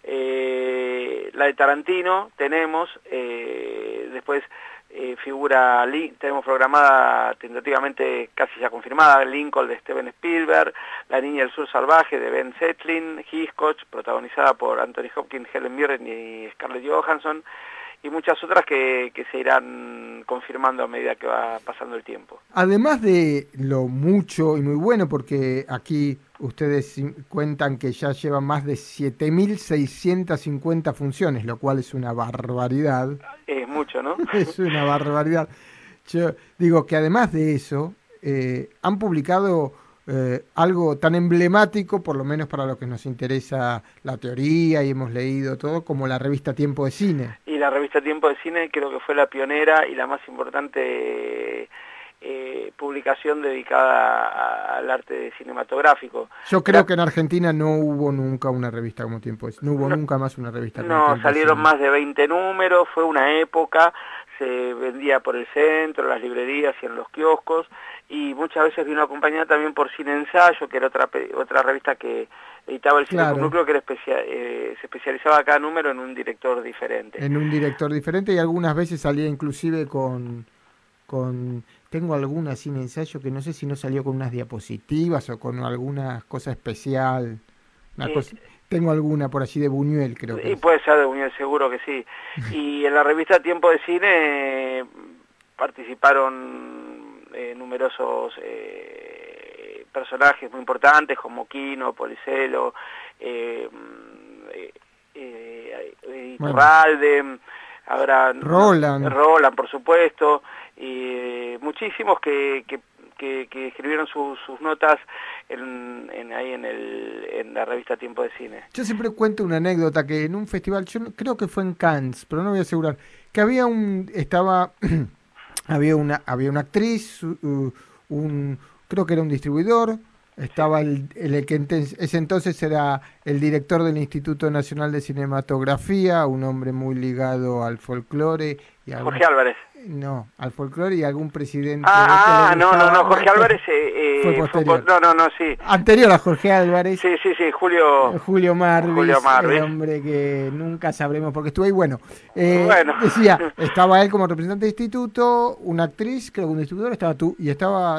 Eh, la de Tarantino tenemos, eh, después eh, figura, tenemos programada tentativamente, casi ya confirmada, Lincoln de Steven Spielberg, La Niña del Sur Salvaje de Ben Zetlin, Hitchcock, protagonizada por Anthony Hopkins, Helen Mirren y Scarlett Johansson, y muchas otras que, que se irán confirmando a medida que va pasando el tiempo. Además de lo mucho y muy bueno, porque aquí ustedes cuentan que ya llevan más de siete mil seiscientas cincuenta funciones, lo cual es una barbaridad. Es mucho, ¿no? Es una barbaridad. Yo digo que además de eso, eh, han publicado eh, algo tan emblemático, por lo menos para lo que nos interesa la teoría y hemos leído todo, como la revista Tiempo de Cine. Y la revista Tiempo de Cine creo que fue la pionera y la más importante eh, publicación dedicada a, al arte cinematográfico. Yo creo la, que en Argentina no hubo nunca una revista como Tiempo de Cine, no hubo no, nunca más una revista como no, Tiempo salieron de Cine. Más de veinte números, fue una época, se vendía por el centro, las librerías y en los kioscos, y muchas veces vino acompañada también por Cine Ensayo, que era otra otra revista que editaba el Cine Claro. Club Núcleo, que era especia, eh, se especializaba cada número en un director diferente. En un director diferente, y algunas veces salía inclusive con... con tengo alguna Cine Ensayo que no sé si no salió con unas diapositivas o con alguna cosa especial. Una Eh, cosa, tengo alguna por allí de Buñuel, creo que Y es. puede ser de Buñuel, seguro que sí. Y en la revista Tiempo de Cine eh, participaron eh, numerosos eh, personajes muy importantes como Quino, Policelo, eh, eh, eh, Iturralde, bueno. Habrá Roland. Roland, por supuesto, y eh, muchísimos que, que, que, que escribieron sus, sus notas en, en, ahí en, el, en la revista Tiempo de Cine. Yo siempre cuento una anécdota que en un festival, yo creo que fue en Cannes, pero no voy a asegurar, que había un, estaba había una había una actriz, uh, un creo que era un distribuidor, estaba el, el que ente- ese entonces era el director del Instituto Nacional de Cinematografía, un hombre muy ligado al folclore. Y algún, Jorge Álvarez. No, al folclore y algún presidente. Ah, ah que le no, no, no, gustaba. Jorge Álvarez eh, Fue eh, posterior. Fue, no, no, no, sí. Anterior a Jorge Álvarez. Sí, sí, sí, Julio. Julio Marvis, Julio Marvis. el hombre que nunca sabremos porque estuvo ahí. Bueno, eh, bueno. decía, estaba él como representante de instituto, una actriz, creo que un distribuidor, estaba tú, y estaba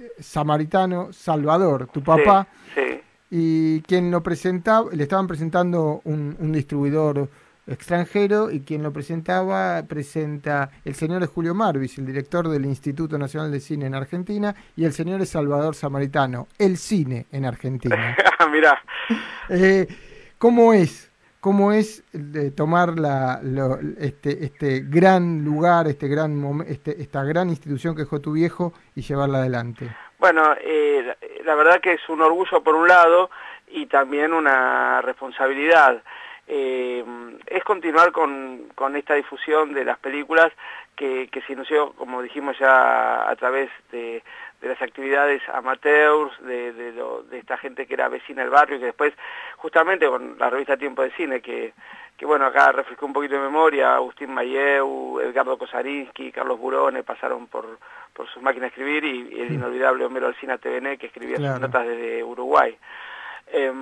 Samaritano Salvador, tu papá, sí, sí. Y quien lo presentaba, le estaban presentando un, un distribuidor extranjero, y quien lo presentaba, presenta, el señor es Julio Marvis, el director del Instituto Nacional de Cine en Argentina, y el señor es Salvador Samaritano, el cine en Argentina. Mirá. Eh, ¿Cómo es? ¿Cómo es de tomar la, lo, este, este gran lugar, este gran mom- este, esta gran institución que dejó tu viejo y llevarla adelante? Bueno, eh, la verdad que es un orgullo por un lado y también una responsabilidad. Eh, es continuar con, con esta difusión de las películas que, que se inició, como dijimos ya, a través de, de las actividades amateurs, de, de, lo, de esta gente que era vecina del barrio, y que después, justamente con la revista Tiempo de Cine, que, que bueno, acá refrescó un poquito de memoria, Agustín Mayeu, Edgardo Kosarinsky, Carlos Burone pasaron por, por sus máquinas de escribir, y, y el inolvidable Homero Alsina T V N, que escribía claro. sus notas desde Uruguay. Eh,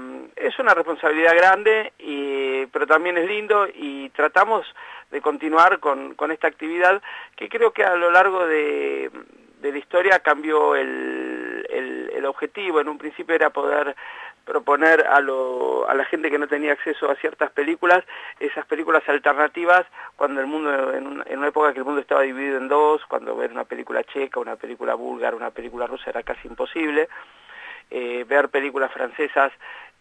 es una responsabilidad grande, y, pero también es lindo, y tratamos de continuar con, con esta actividad que creo que a lo largo de, de la historia cambió el, el, el objetivo. En un principio era poder proponer a, lo, a la gente que no tenía acceso a ciertas películas, esas películas alternativas, cuando el mundo, en una, en una época que el mundo estaba dividido en dos, cuando ver una película checa, una película búlgara, una película rusa era casi imposible. Eh, ver películas francesas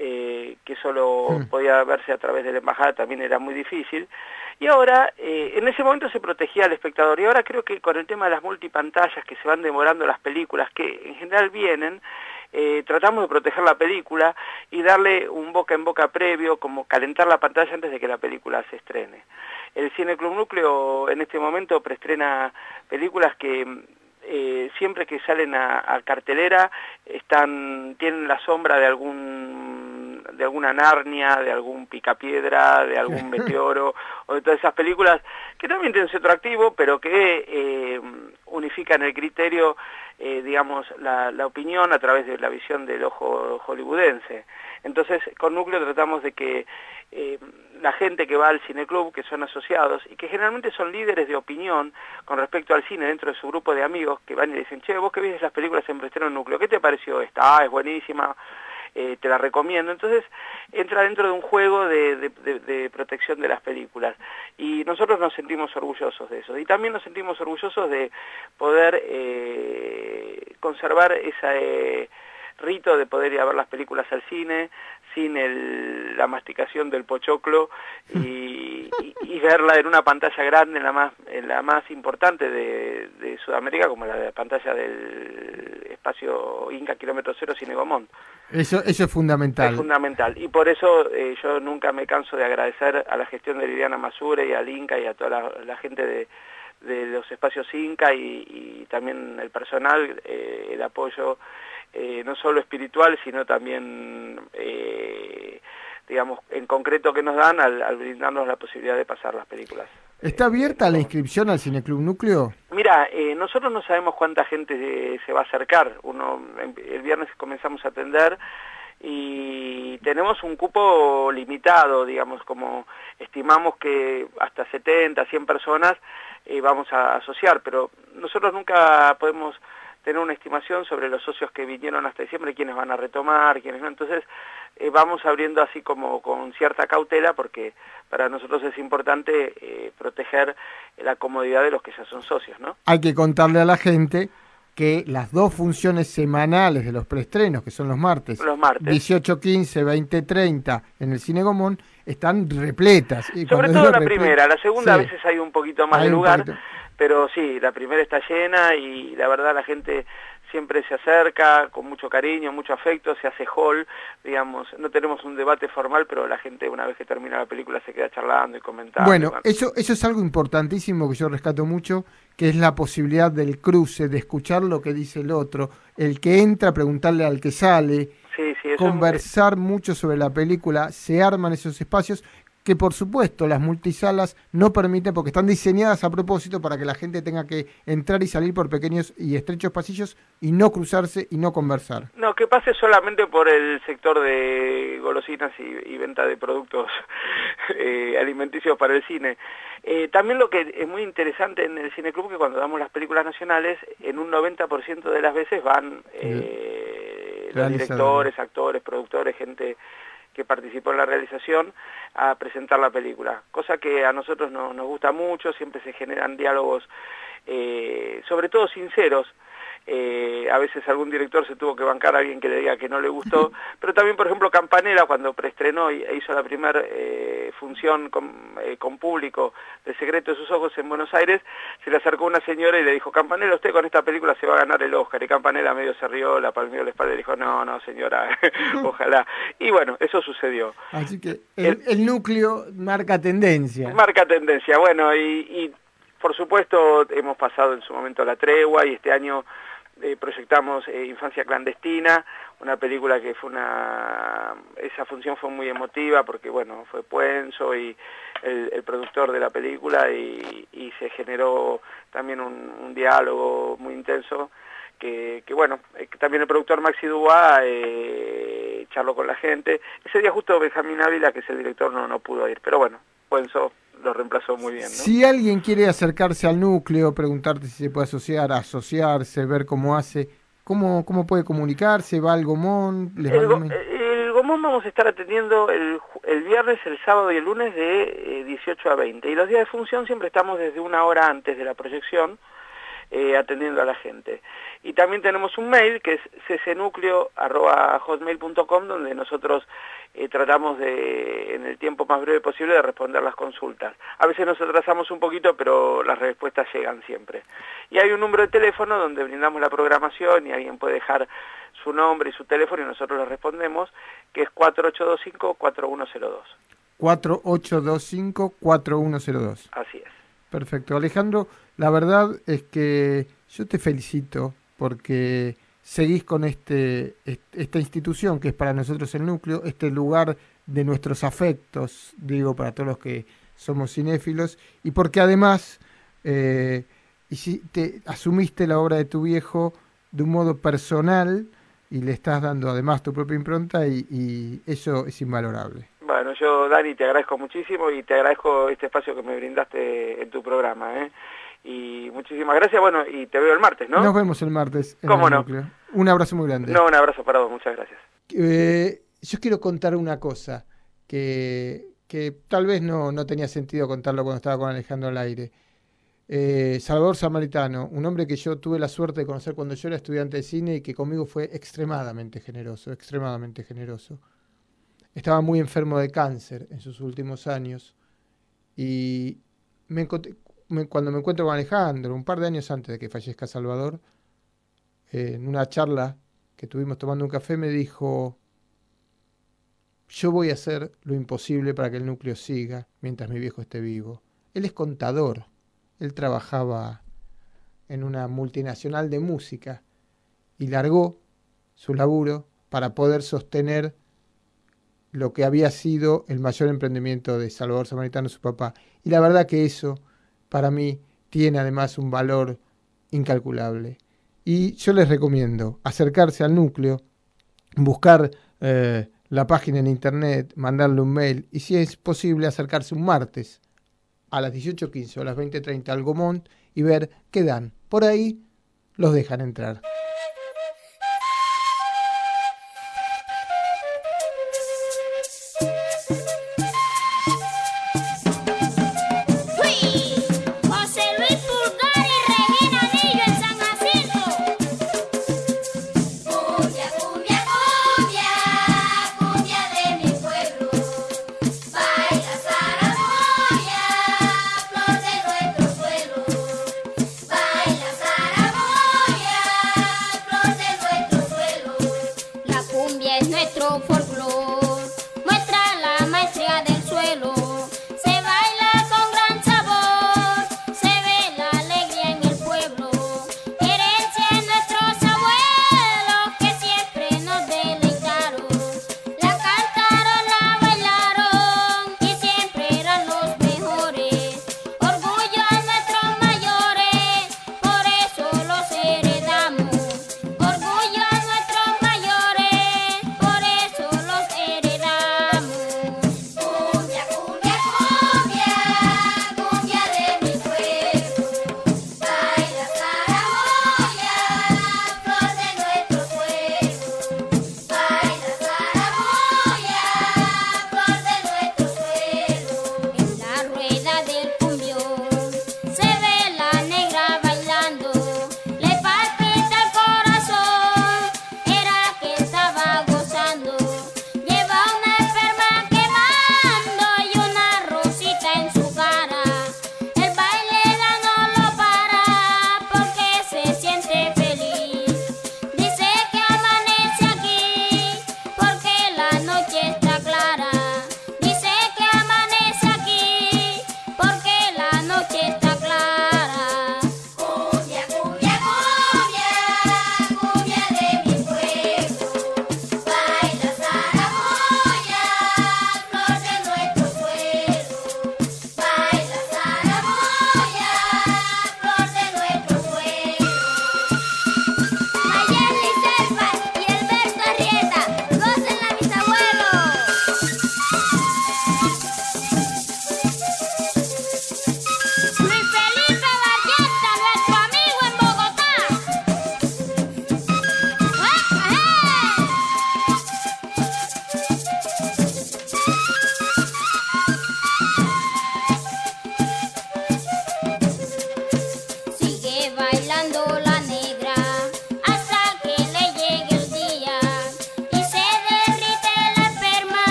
eh, que solo mm. podía verse a través de la embajada también era muy difícil, y ahora eh, en ese momento se protegía al espectador, y ahora creo que con el tema de las multipantallas, que se van demorando las películas, que en general vienen, eh, tratamos de proteger la película y darle un boca en boca previo, como calentar la pantalla antes de que la película se estrene. El Cine Club Núcleo en este momento preestrena películas que Eh, siempre que salen a, a cartelera están tienen la sombra de algún de alguna Narnia, de algún Picapiedra, de algún Meteoro, o de todas esas películas que también tienen su atractivo, pero que eh, unifican el criterio, eh, digamos, la, la opinión a través de la visión del ojo hollywoodense. Entonces, con Núcleo tratamos de que eh, la gente que va al cineclub, que son asociados, y que generalmente son líderes de opinión con respecto al cine dentro de su grupo de amigos, que van y dicen, che, vos que viste las películas en preestreno en Núcleo, ¿qué te pareció esta? Ah, es buenísima, eh, te la recomiendo. Entonces, entra dentro de un juego de, de, de, de protección de las películas. Y nosotros nos sentimos orgullosos de eso. Y también nos sentimos orgullosos de poder eh, conservar esa... Eh, rito de poder ir a ver las películas al cine sin el, la masticación del pochoclo y, y, y verla en una pantalla grande, en la más, en la más importante de, de Sudamérica, como la, de la pantalla del espacio Inca Kilómetro Cero Cine Gomón. Eso, eso es fundamental. Es fundamental, y por eso eh, yo nunca me canso de agradecer a la gestión de Liliana Masure y al Inca y a toda la, la gente de, de los espacios Inca y, y también el personal, eh, el apoyo Eh, no solo espiritual, sino también, eh, digamos, en concreto que nos dan al, al brindarnos la posibilidad de pasar las películas. ¿Está abierta eh, la inscripción al Cineclub Núcleo? Mira, eh, nosotros no sabemos cuánta gente eh, se va a acercar. Uno, el viernes comenzamos a atender y tenemos un cupo limitado, digamos, como estimamos que hasta setenta, cien personas eh, vamos a asociar, pero nosotros nunca podemos tener una estimación sobre los socios que vinieron hasta diciembre, quiénes van a retomar, quiénes no. Entonces eh, vamos abriendo así como con cierta cautela, porque para nosotros es importante eh, proteger la comodidad de los que ya son socios, ¿no? Hay que contarle a la gente que las dos funciones semanales de los preestrenos, que son los martes, los martes. dieciocho quince, veinte treinta en el Cine Gomón, están repletas. Y sobre todo la repletas, primera, la segunda sí, a veces hay un poquito más de lugar, pero sí, la primera está llena y la verdad la gente siempre se acerca con mucho cariño, mucho afecto, se hace hall, digamos, no tenemos un debate formal, pero la gente una vez que termina la película se queda charlando y comentando. Bueno, y bueno. eso eso es algo importantísimo que yo rescato mucho, que es la posibilidad del cruce, de escuchar lo que dice el otro, el que entra, preguntarle al que sale, sí, sí, eso conversar es... mucho sobre la película, se arman esos espacios que por supuesto las multisalas no permiten porque están diseñadas a propósito para que la gente tenga que entrar y salir por pequeños y estrechos pasillos y no cruzarse y no conversar. No, que pase solamente por el sector de golosinas y, y venta de productos eh, alimenticios para el cine. Eh, también lo que es muy interesante en el Cineclub, que cuando damos las películas nacionales, en un noventa por ciento de las veces van eh, los directores, actores, productores, gente que participó en la realización a presentar la película, cosa que a nosotros no, nos gusta mucho, siempre se generan diálogos eh, sobre todo sinceros. Eh, a veces algún director se tuvo que bancar a alguien que le diga que no le gustó, pero también, por ejemplo, Campanella, cuando preestrenó y hizo la primera eh, función con, eh, con público de Secreto de sus ojos en Buenos Aires, se le acercó una señora y le dijo, Campanella, usted con esta película se va a ganar el Oscar, y Campanella medio se rió, la palmeó la espalda y dijo, no, no, señora, ojalá. Y bueno, eso sucedió. Así que el, el, el núcleo marca tendencia. Marca tendencia, bueno, y, y por supuesto hemos pasado en su momento La Tregua, y este año Eh, proyectamos eh, Infancia Clandestina, una película que fue una... esa función fue muy emotiva porque, bueno, fue Puenzo y el, el productor de la película y, y se generó también un, un diálogo muy intenso que, que bueno, eh, que también el productor Maxi Dubois eh, charló con la gente. Ese día justo Benjamín Ávila, que es el director, no, no pudo ir, pero bueno, Puenzo lo reemplazó muy bien, ¿no? Si alguien quiere acercarse al núcleo, preguntarte si se puede asociar, asociarse, ver cómo hace, ¿cómo, cómo puede comunicarse? ¿Va al Gomón? ¿Les el, va go, el Gomón vamos a estar atendiendo el, el viernes, el sábado y el lunes de eh, dieciocho a veinte. Y los días de función siempre estamos desde una hora antes de la proyección eh, atendiendo a la gente. Y también tenemos un mail que es c c núcleo arroba hotmail punto com, donde nosotros eh, tratamos de, en el tiempo más breve posible, de responder las consultas. A veces nos atrasamos un poquito, pero las respuestas llegan siempre. Y hay un número de teléfono donde brindamos la programación y alguien puede dejar su nombre y su teléfono y nosotros le respondemos, que es cuatro ocho dos cinco, cuatro uno cero dos. cuatro ocho dos cinco, cuatro uno cero dos. Así es. Perfecto. Alejandro, la verdad es que yo te felicito porque seguís con este, esta institución que es para nosotros el núcleo, este lugar de nuestros afectos, digo, para todos los que somos cinéfilos, y porque además eh, te asumiste la obra de tu viejo de un modo personal y le estás dando además tu propia impronta y, y eso es invalorable. Bueno, yo, Dani, te agradezco muchísimo y te agradezco este espacio que me brindaste en tu programa, ¿eh? Y muchísimas gracias, bueno, y te veo el martes, ¿no? Nos vemos el martes en ¿Cómo el no? núcleo. Un abrazo muy grande. No, un abrazo para vos, muchas gracias. Eh, yo quiero contar una cosa que, que tal vez no, no tenía sentido contarlo cuando estaba con Alejandro al aire. Eh, Salvador Samaritano, un hombre que yo tuve la suerte de conocer cuando yo era estudiante de cine y que conmigo fue extremadamente generoso, extremadamente generoso. Estaba muy enfermo de cáncer en sus últimos años y me encontré, me, cuando me encuentro con Alejandro, un par de años antes de que fallezca Salvador, eh, en una charla que tuvimos tomando un café, me dijo: yo voy a hacer lo imposible para que el núcleo siga mientras mi viejo esté vivo. Él es contador, él trabajaba en una multinacional de música y largó su laburo para poder sostener lo que había sido el mayor emprendimiento de Salvador Samaritano, su papá. Y la verdad que eso, para mí, tiene además un valor incalculable. Y yo les recomiendo acercarse al núcleo, buscar eh, la página en internet, mandarle un mail, y si es posible acercarse un martes a las dieciocho quince o a las veinte treinta al Gomont y ver qué dan. Por ahí los dejan entrar. Baila zaragoza.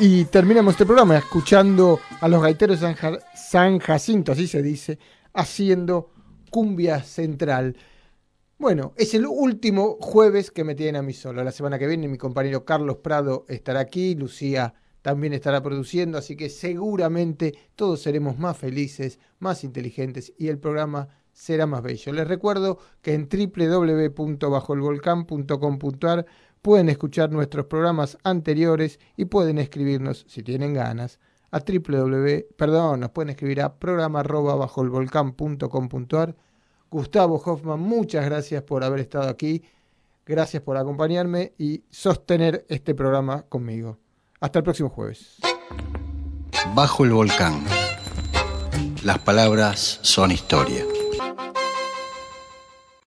Y terminamos este programa escuchando a los gaiteros San, ja- San Jacinto, así se dice, haciendo Cumbia Central. Bueno, es el último jueves que me tienen a mí solo. La semana que viene mi compañero Carlos Prado estará aquí, Lucía también estará produciendo, así que seguramente todos seremos más felices, más inteligentes y el programa será más bello. Les recuerdo que en doble u doble u doble u punto bajo el volcán punto com punto a r pueden escuchar nuestros programas anteriores y pueden escribirnos, si tienen ganas, a www, perdón, nos pueden escribir a programa arroba bajo el volcán punto com punto a r. Gustavo Hoffman, muchas gracias por haber estado aquí, gracias por acompañarme y sostener este programa conmigo. Hasta el próximo jueves. Bajo el volcán. Las palabras son historia.